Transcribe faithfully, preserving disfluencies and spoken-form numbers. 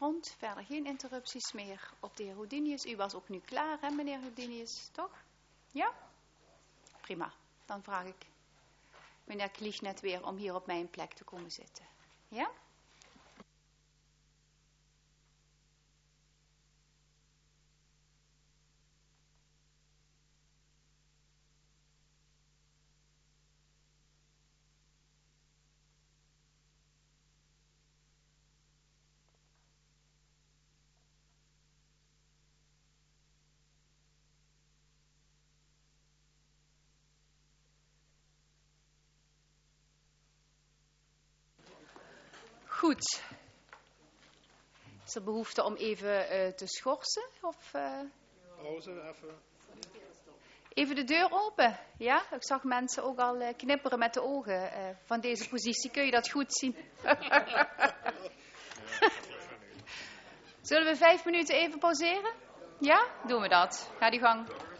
rond. Verder geen interrupties meer op de heer Houdinius. U was ook nu klaar, hè, meneer Houdinius, toch? Ja? Prima. Dan vraag ik meneer Kliegnet weer om hier op mijn plek te komen zitten. Ja? Goed. Is er behoefte om even uh, te schorsen? Of, uh... Pauze, even. Even de deur open. Ja, ik zag mensen ook al uh, knipperen met de ogen. Uh, van deze positie kun je dat goed zien. Zullen we vijf minuten even pauzeren? Ja, doen we dat. Ga die gang.